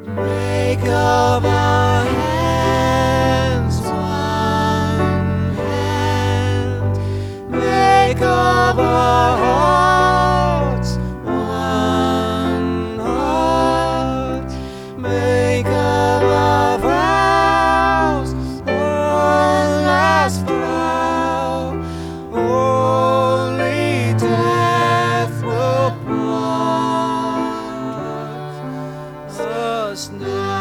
Make of our hands one hand. Make of our hearts one heart. Make of our vows one last vow. Only death will part us now.